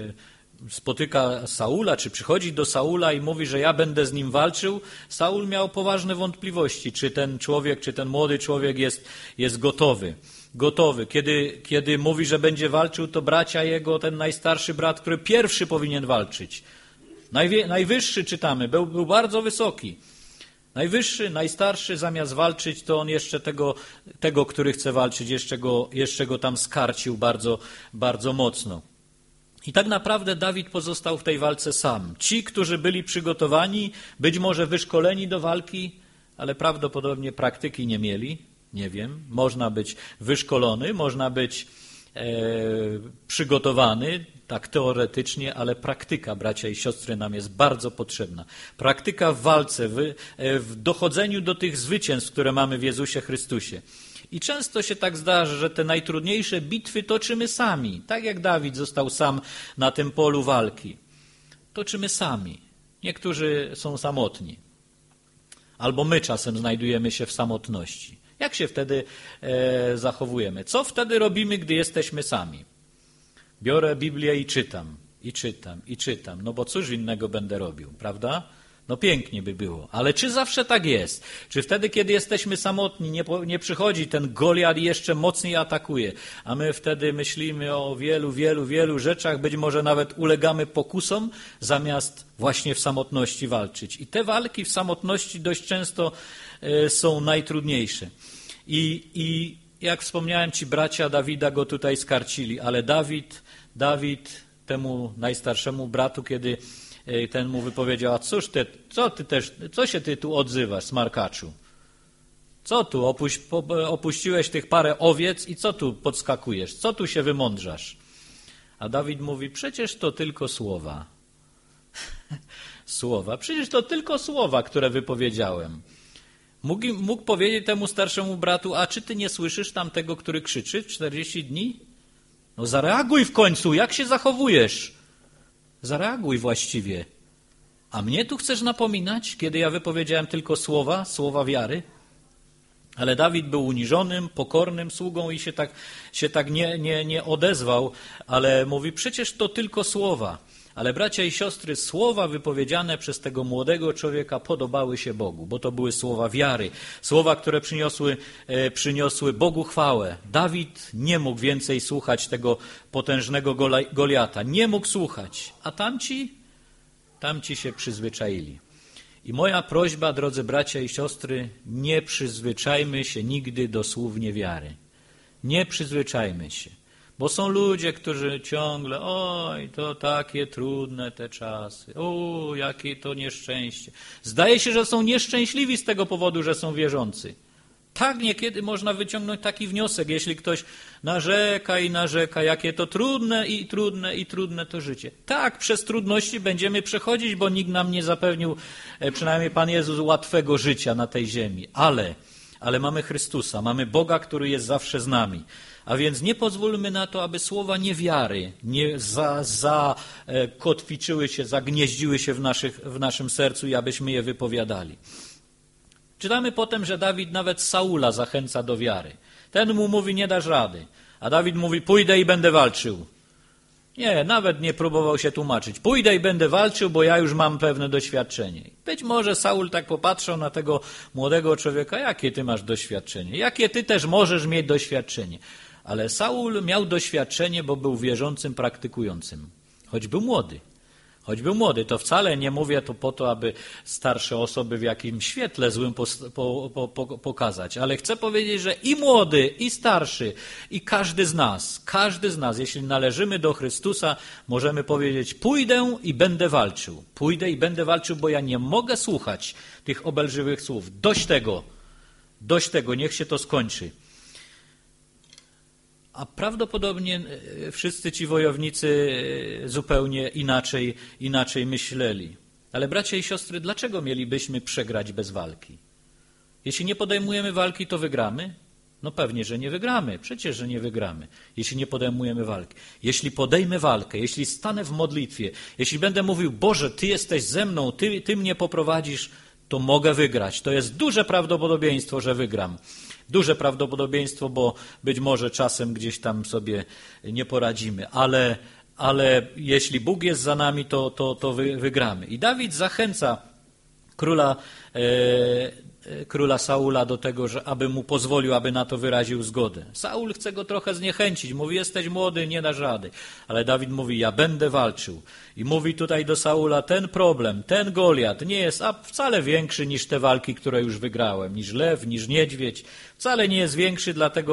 spotyka Saula, czy przychodzi do Saula i mówi, że ja będę z nim walczył, Saul miał poważne wątpliwości, czy ten człowiek, czy ten młody człowiek jest, jest gotowy. Gotowy. Kiedy, kiedy mówi, że będzie walczył, to bracia jego, ten najstarszy brat, który pierwszy powinien walczyć. Najwie, najwyższy, czytamy, był, był bardzo wysoki. Najwyższy, najstarszy, zamiast walczyć, to on jeszcze tego, tego który chce walczyć, jeszcze go, jeszcze go tam skarcił bardzo, bardzo mocno. I tak naprawdę Dawid pozostał w tej walce sam. Ci, którzy byli przygotowani, być może wyszkoleni do walki, ale prawdopodobnie praktyki nie mieli, nie wiem. Można być wyszkolony, można być e, przygotowany, tak teoretycznie, ale praktyka, bracia i siostry, nam jest bardzo potrzebna. Praktyka w walce, w, w dochodzeniu do tych zwycięstw, które mamy w Jezusie Chrystusie. I często się tak zdarza, że te najtrudniejsze bitwy toczymy sami. Tak jak Dawid został sam na tym polu walki. Toczymy sami. Niektórzy są samotni. Albo my czasem znajdujemy się w samotności. Jak się wtedy e, zachowujemy? Co wtedy robimy, gdy jesteśmy sami? Biorę Biblię i czytam, i czytam, i czytam. No bo cóż innego będę robił, prawda? No pięknie by było. Ale czy zawsze tak jest? Czy wtedy, kiedy jesteśmy samotni, nie, nie przychodzi ten Goliat i jeszcze mocniej atakuje, a my wtedy myślimy o wielu, wielu, wielu rzeczach, być może nawet ulegamy pokusom, zamiast właśnie w samotności walczyć. I te walki w samotności dość często y, są najtrudniejsze. I, i jak wspomniałem, ci bracia Dawida go tutaj skarcili, ale Dawid, Dawid temu najstarszemu bratu, kiedy ten mu wypowiedział, a cóż ty, co ty też, co się ty tu odzywasz, smarkaczu? Co tu, opuś, opuściłeś tych parę owiec i co tu podskakujesz? Co tu się wymądrzasz? A Dawid mówi, przecież to tylko słowa. Słowa, przecież to tylko słowa, które wypowiedziałem. Mógł, mógł powiedzieć temu starszemu bratu, a czy ty nie słyszysz tamtego, który krzyczy czterdzieści dni? No zareaguj w końcu, jak się zachowujesz? Zareaguj właściwie. A mnie tu chcesz napominać, kiedy ja wypowiedziałem tylko słowa, słowa wiary? Ale Dawid był uniżonym, pokornym sługą i się tak, się tak nie, nie, nie odezwał, ale mówi, przecież to tylko słowa. Ale bracia i siostry, słowa wypowiedziane przez tego młodego człowieka podobały się Bogu, bo to były słowa wiary, słowa, które przyniosły, e, przyniosły Bogu chwałę. Dawid nie mógł więcej słuchać tego potężnego Goliata, nie mógł słuchać, a tamci, tamci się przyzwyczaili. I moja prośba, drodzy bracia i siostry, nie przyzwyczajmy się nigdy do słów niewiary. Nie przyzwyczajmy się. Bo są ludzie, którzy ciągle, oj, to takie trudne te czasy, o, jakie to nieszczęście. Zdaje się, że są nieszczęśliwi z tego powodu, że są wierzący. Tak niekiedy można wyciągnąć taki wniosek, jeśli ktoś narzeka i narzeka, jakie to trudne i trudne i trudne to życie. Tak, przez trudności będziemy przechodzić, bo nikt nam nie zapewnił, przynajmniej Pan Jezus, łatwego życia na tej ziemi. Ale, ale mamy Chrystusa, mamy Boga, który jest zawsze z nami. A więc nie pozwólmy na to, aby słowa niewiary nie zakotwiczyły się, zagnieździły się w, naszych, w naszym sercu i abyśmy je wypowiadali. Czytamy potem, że Dawid nawet Saula zachęca do wiary. Ten mu mówi, nie dasz rady. A Dawid mówi, pójdę i będę walczył. Nie, nawet nie próbował się tłumaczyć. Pójdę i będę walczył, bo ja już mam pewne doświadczenie. Być może Saul tak popatrzył na tego młodego człowieka, jakie ty masz doświadczenie, jakie ty też możesz mieć doświadczenie. Ale Saul miał doświadczenie, bo był wierzącym, praktykującym. Choć był młody. Choć był młody. To wcale nie mówię to po to, aby starsze osoby w jakimś świetle złym po, po, po, pokazać. Ale chcę powiedzieć, że i młody, i starszy, i każdy z nas, każdy z nas, jeśli należymy do Chrystusa, możemy powiedzieć, pójdę i będę walczył. Pójdę i będę walczył, bo ja nie mogę słuchać tych obelżywych słów. Dość tego. Dość tego. Niech się to skończy. A prawdopodobnie wszyscy ci wojownicy zupełnie inaczej, inaczej myśleli. Ale bracia i siostry, dlaczego mielibyśmy przegrać bez walki? Jeśli nie podejmujemy walki, to wygramy? No pewnie, że nie wygramy. Przecież, że nie wygramy, jeśli nie podejmujemy walki. Jeśli podejmę walkę, jeśli stanę w modlitwie, jeśli będę mówił, Boże, Ty jesteś ze mną, Ty, Ty mnie poprowadzisz, to mogę wygrać. To jest duże prawdopodobieństwo, że wygram. Duże prawdopodobieństwo, bo być może czasem gdzieś tam sobie nie poradzimy, ale, ale jeśli Bóg jest za nami, to, to, to wy, wygramy. I Dawid zachęca króla, e, króla Saula do tego, że aby mu pozwolił, aby na to wyraził zgodę. Saul chce go trochę zniechęcić, mówi, jesteś młody, nie dasz rady. Ale Dawid mówi, ja będę walczył. I mówi tutaj do Saula, ten problem, ten Goliat nie jest a wcale większy niż te walki, które już wygrałem, niż lew, niż niedźwiedź. Wcale nie jest większy, dlatego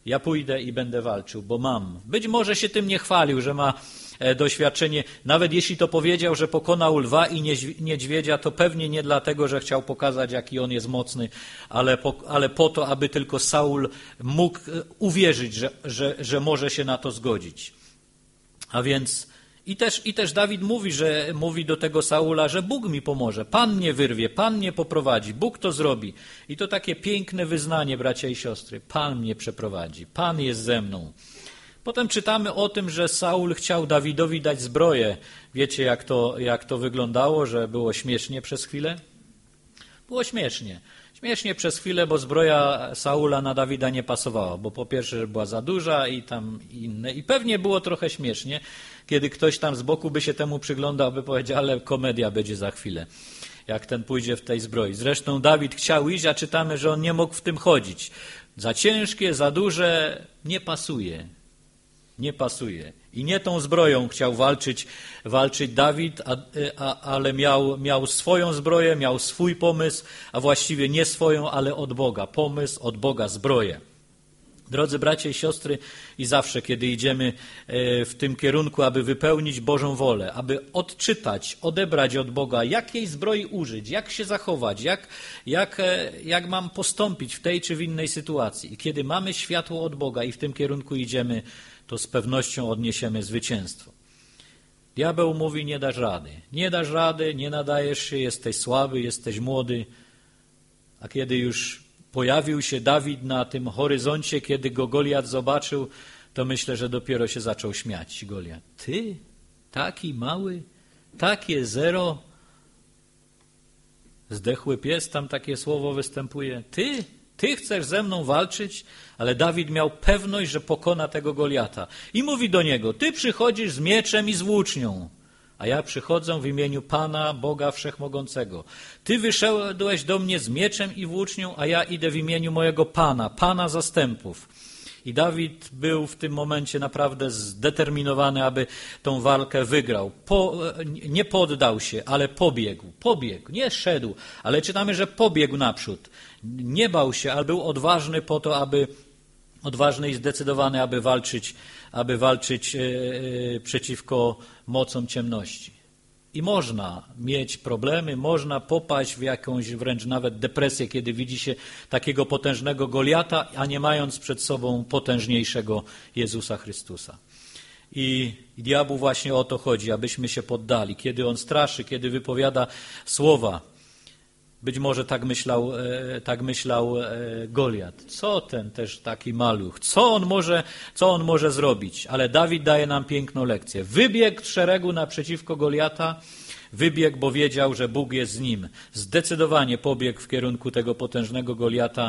Ja pójdę i będę walczył, bo mam. Być może się tym nie chwalił, że ma doświadczenie. Nawet jeśli to powiedział, że pokonał lwa i niedźwiedzia, to pewnie nie dlatego, że chciał pokazać, jaki on jest mocny, ale po, ale po to, aby tylko Saul mógł uwierzyć, że, że, że może się na to zgodzić. A więc i też, i też Dawid mówi, że mówi do tego Saula, że Bóg mi pomoże, Pan mnie wyrwie, Pan mnie poprowadzi, Bóg to zrobi. I to takie piękne wyznanie, bracia i siostry. Pan mnie przeprowadzi, Pan jest ze mną. Potem czytamy o tym, że Saul chciał Dawidowi dać zbroję. Wiecie, jak to, jak to wyglądało, że było śmiesznie przez chwilę? Było śmiesznie. Śmiesznie przez chwilę, bo zbroja Saula na Dawida nie pasowała, bo po pierwsze była za duża i tam inne. I pewnie było trochę śmiesznie, kiedy ktoś tam z boku by się temu przyglądał, by powiedział, ale komedia będzie za chwilę, jak ten pójdzie w tej zbroi. Zresztą Dawid chciał iść, a czytamy, że on nie mógł w tym chodzić. Za ciężkie, za duże, nie pasuje. Nie pasuje. I nie tą zbroją chciał walczyć, walczyć Dawid, a, a, ale miał, miał swoją zbroję, miał swój pomysł, a właściwie nie swoją, ale od Boga. Pomysł od Boga, zbroję. Drodzy bracia i siostry, i zawsze, kiedy idziemy w tym kierunku, aby wypełnić Bożą wolę, aby odczytać, odebrać od Boga, jakiej zbroi użyć, jak się zachować, jak, jak, jak mam postąpić w tej czy w innej sytuacji. I kiedy mamy światło od Boga i w tym kierunku idziemy, to z pewnością odniesiemy zwycięstwo. Diabeł mówi, nie dasz rady. Nie dasz rady, nie nadajesz się, jesteś słaby, jesteś młody. A kiedy już pojawił się Dawid na tym horyzoncie, kiedy go Goliat zobaczył, to myślę, że dopiero się zaczął śmiać Goliat. Ty? Taki mały? Takie zero? Zdechły pies, tam takie słowo występuje. Ty? Ty chcesz ze mną walczyć? Ale Dawid miał pewność, że pokona tego Goliata. I mówi do niego, ty przychodzisz z mieczem i z włócznią, a ja przychodzę w imieniu Pana, Boga Wszechmogącego. Ty wyszedłeś do mnie z mieczem i włócznią, a ja idę w imieniu mojego Pana, Pana zastępów. I Dawid był w tym momencie naprawdę zdeterminowany, aby tą walkę wygrał. Po, nie poddał się, ale pobiegł. Pobiegł, nie szedł, ale czytamy, że pobiegł naprzód. Nie bał się, ale był odważny po to, aby odważny i zdecydowany, aby walczyć, aby walczyć e, przeciwko mocom ciemności. I można mieć problemy, można popaść w jakąś wręcz nawet depresję, kiedy widzi się takiego potężnego Goliata, a nie mając przed sobą potężniejszego Jezusa Chrystusa. I, I diabłu właśnie o to chodzi, abyśmy się poddali. Kiedy on straszy, kiedy wypowiada słowa, być może tak myślał, tak myślał Goliat. Co ten też taki maluch? Co on może, co on może zrobić? Ale Dawid daje nam piękną lekcję. Wybiegł z szeregu naprzeciwko Goliata, wybiegł, bo wiedział, że Bóg jest z nim. Zdecydowanie pobiegł w kierunku tego potężnego Goliata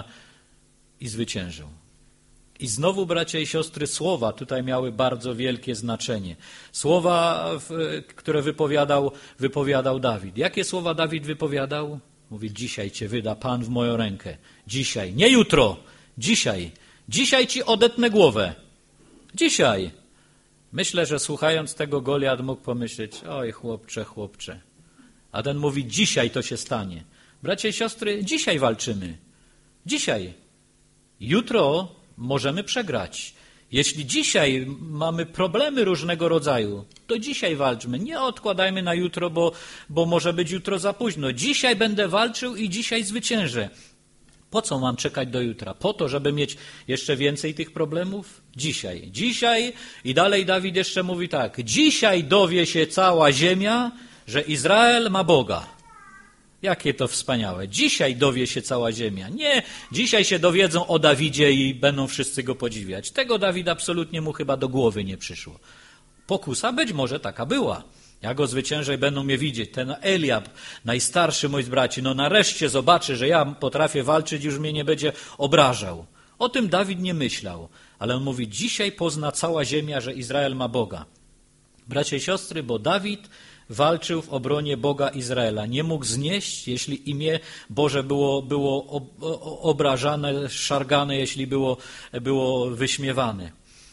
i zwyciężył. I znowu, bracia i siostry, słowa tutaj miały bardzo wielkie znaczenie. Słowa, które wypowiadał, wypowiadał Dawid. Jakie słowa Dawid wypowiadał? Mówi, dzisiaj cię wyda Pan w moją rękę. Dzisiaj, nie jutro, dzisiaj. Dzisiaj ci odetnę głowę. Dzisiaj. Myślę, że słuchając tego Goliat mógł pomyśleć, oj chłopcze, chłopcze. A ten mówi, dzisiaj to się stanie. Bracia i siostry, dzisiaj walczymy. Dzisiaj. Jutro możemy przegrać. Jeśli dzisiaj mamy problemy różnego rodzaju, to dzisiaj walczmy. Nie odkładajmy na jutro, bo, bo może być jutro za późno. Dzisiaj będę walczył i dzisiaj zwyciężę. Po co mam czekać do jutra? Po to, żeby mieć jeszcze więcej tych problemów? Dzisiaj. Dzisiaj i dalej Dawid jeszcze mówi tak. Dzisiaj dowie się cała ziemia, że Izrael ma Boga. Jakie to wspaniałe. Dzisiaj dowie się cała ziemia. Nie, dzisiaj się dowiedzą o Dawidzie i będą wszyscy go podziwiać. Tego Dawid absolutnie mu chyba do głowy nie przyszło. Pokusa być może taka była. Ja go zwyciężę i będą mnie widzieć. Ten Eliab, najstarszy mój z braci, no nareszcie zobaczy, że ja potrafię walczyć i już mnie nie będzie obrażał. O tym Dawid nie myślał. Ale on mówi, dzisiaj pozna cała ziemia, że Izrael ma Boga. Bracia i siostry, bo Dawid walczył w obronie Boga Izraela. Nie mógł znieść, jeśli imię Boże było, było obrażane, szargane, jeśli było, było wyśmiewane.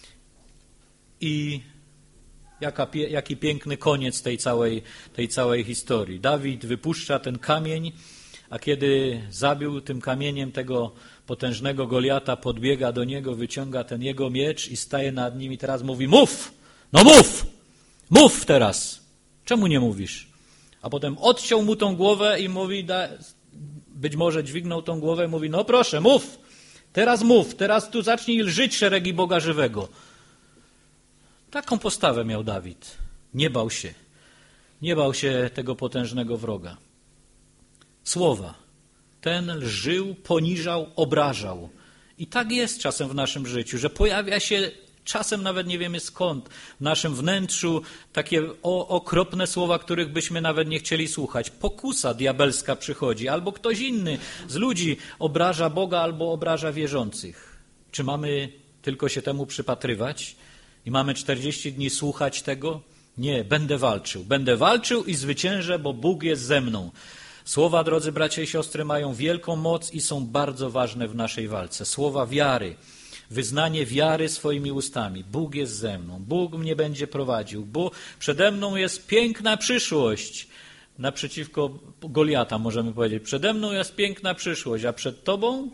I jaka, jaki piękny koniec tej całej, tej całej historii. Dawid wypuszcza ten kamień, a kiedy zabił tym kamieniem tego potężnego Goliata, podbiega do niego, wyciąga ten jego miecz i staje nad nim i teraz mówi: mów, no mów, mów teraz, czemu nie mówisz? A potem odciął mu tą głowę i mówi, da, być może dźwignął tą głowę i mówi: no proszę, mów, teraz mów, teraz tu zacznij lżyć szeregi Boga żywego. Taką postawę miał Dawid. Nie bał się. Nie bał się tego potężnego wroga. Słowa. Ten lżył, poniżał, obrażał. I tak jest czasem w naszym życiu, że pojawia się, czasem nawet nie wiemy skąd, w naszym wnętrzu takie o, okropne słowa, których byśmy nawet nie chcieli słuchać. Pokusa diabelska przychodzi, albo ktoś inny z ludzi obraża Boga, albo obraża wierzących. Czy mamy tylko się temu przypatrywać i mamy czterdzieści dni słuchać tego? Nie, będę walczył. Będę walczył i zwyciężę, bo Bóg jest ze mną. Słowa, drodzy bracia i siostry, mają wielką moc i są bardzo ważne w naszej walce. Słowa wiary, wyznanie wiary swoimi ustami. Bóg jest ze mną, Bóg mnie będzie prowadził, bo przede mną jest piękna przyszłość. Naprzeciwko Goliata możemy powiedzieć, przede mną jest piękna przyszłość, a przed tobą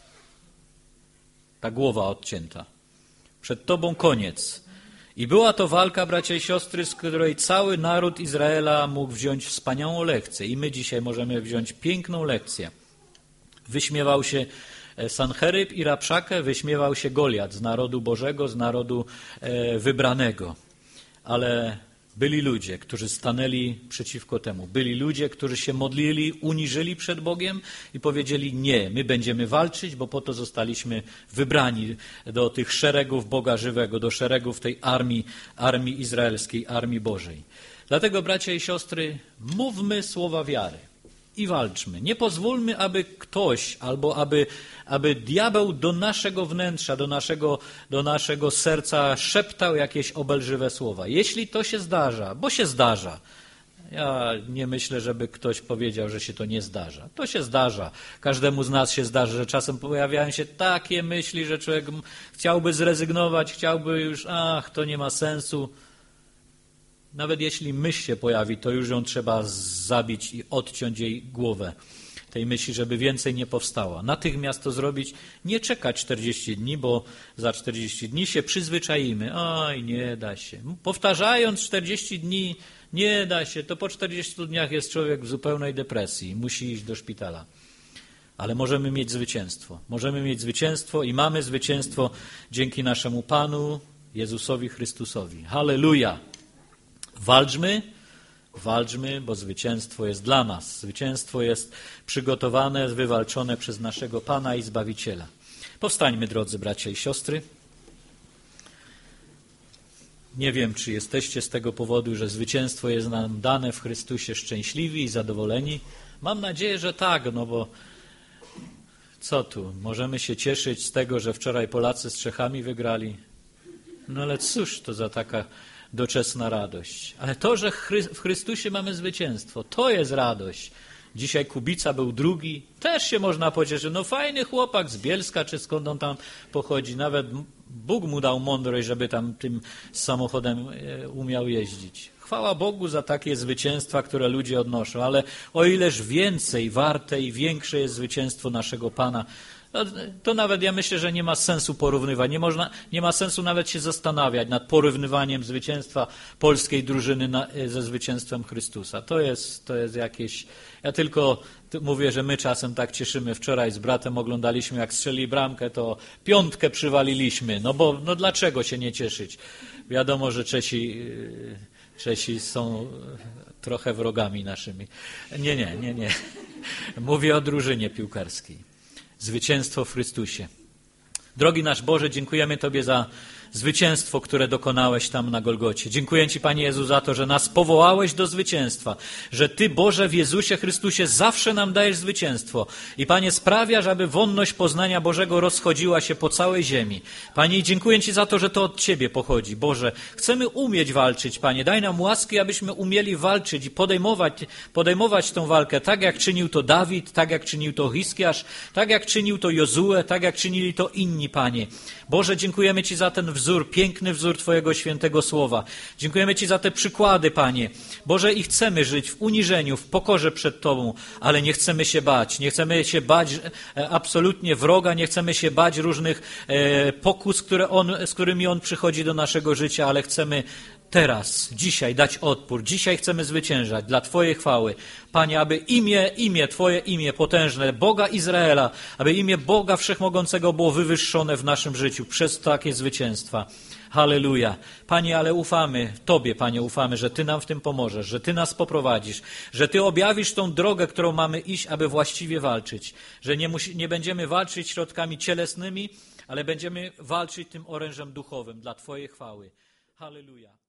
ta głowa odcięta. Przed tobą koniec. I była to walka, bracia i siostry, z której cały naród Izraela mógł wziąć wspaniałą lekcję. I my dzisiaj możemy wziąć piękną lekcję. Wyśmiewał się Sancheryb i Rabszakę, wyśmiewał się Goliat z narodu Bożego, z narodu e, wybranego. Ale byli ludzie, którzy stanęli przeciwko temu. Byli ludzie, którzy się modlili, uniżyli przed Bogiem i powiedzieli: nie, my będziemy walczyć, bo po to zostaliśmy wybrani do tych szeregów Boga żywego, do szeregów tej armii, armii izraelskiej, armii Bożej. Dlatego, bracia i siostry, mówmy słowa wiary i walczmy. Nie pozwólmy, aby ktoś albo aby, aby diabeł do naszego wnętrza, do naszego, do naszego serca szeptał jakieś obelżywe słowa. Jeśli to się zdarza, bo się zdarza. Ja nie myślę, żeby ktoś powiedział, że się to nie zdarza. To się zdarza. Każdemu z nas się zdarza, że czasem pojawiają się takie myśli, że człowiek chciałby zrezygnować, chciałby już, ach, to nie ma sensu. Nawet jeśli myśl się pojawi, to już ją trzeba zabić i odciąć jej głowę, tej myśli, żeby więcej nie powstała. Natychmiast to zrobić, nie czekać czterdzieści dni, bo za czterdzieści dni się przyzwyczaimy. Oj, nie da się. Powtarzając czterdzieści dni, nie da się, to po czterdziestu dniach jest człowiek w zupełnej depresji, musi iść do szpitala. Ale możemy mieć zwycięstwo. Możemy mieć zwycięstwo i mamy zwycięstwo dzięki naszemu Panu Jezusowi Chrystusowi. Halleluja! Walczmy, walczmy, bo zwycięstwo jest dla nas. Zwycięstwo jest przygotowane, wywalczone przez naszego Pana i Zbawiciela. Powstańmy, drodzy bracia i siostry. Nie wiem, czy jesteście z tego powodu, że zwycięstwo jest nam dane w Chrystusie, szczęśliwi i zadowoleni. Mam nadzieję, że tak, no bo co tu? Możemy się cieszyć z tego, że wczoraj Polacy z Czechami wygrali. No ale cóż to za taka doczesna radość. Ale to, że w Chrystusie mamy zwycięstwo, to jest radość. Dzisiaj Kubica był drugi, też się można pocieszyć. No fajny chłopak z Bielska, czy skąd on tam pochodzi. Nawet Bóg mu dał mądrość, żeby tam tym samochodem umiał jeździć. Chwała Bogu za takie zwycięstwa, które ludzie odnoszą. Ale o ileż więcej warte i większe jest zwycięstwo naszego Pana, No, to nawet ja myślę, że nie ma sensu porównywać. Nie, można, nie ma sensu nawet się zastanawiać nad porównywaniem zwycięstwa polskiej drużyny na, ze zwycięstwem Chrystusa. To jest, to jest jakieś... Ja tylko mówię, że my czasem tak cieszymy. Wczoraj z bratem oglądaliśmy, jak strzeli bramkę, to piątkę przywaliliśmy. No bo no dlaczego się nie cieszyć? Wiadomo, że Czesi, Czesi są trochę wrogami naszymi. Nie, nie, nie, nie. Mówię o drużynie piłkarskiej. Zwycięstwo w Chrystusie. Drogi nasz Boże, dziękujemy Tobie za zwycięstwo, które dokonałeś tam na Golgocie. Dziękuję Ci, Panie Jezu, za to, że nas powołałeś do zwycięstwa, że Ty, Boże, w Jezusie Chrystusie zawsze nam dajesz zwycięstwo. I Panie, sprawiasz, aby wonność poznania Bożego rozchodziła się po całej ziemi. Panie, dziękuję Ci za to, że to od Ciebie pochodzi. Boże, chcemy umieć walczyć, Panie. Daj nam łaski, abyśmy umieli walczyć i podejmować, podejmować tę walkę, tak jak czynił to Dawid, tak jak czynił to Hiskiarz, tak jak czynił to Jozue, tak jak czynili to inni, Panie. Boże, dziękujemy Ci za ten wzór, piękny wzór Twojego świętego słowa. Dziękujemy Ci za te przykłady, Panie. Boże, i chcemy żyć w uniżeniu, w pokorze przed Tobą, ale nie chcemy się bać. Nie chcemy się bać absolutnie wroga, nie chcemy się bać różnych e, pokus, które on, z którymi On przychodzi do naszego życia, ale chcemy teraz, dzisiaj dać odpór. Dzisiaj chcemy zwyciężać dla Twojej chwały. Panie, aby imię, imię, Twoje imię potężne, Boga Izraela, aby imię Boga Wszechmogącego było wywyższone w naszym życiu przez takie zwycięstwa. Halleluja. Panie, ale ufamy Tobie, Panie, ufamy, że Ty nam w tym pomożesz, że Ty nas poprowadzisz, że Ty objawisz tą drogę, którą mamy iść, aby właściwie walczyć. Że nie, musi, nie będziemy walczyć środkami cielesnymi, ale będziemy walczyć tym orężem duchowym dla Twojej chwały. Halleluja.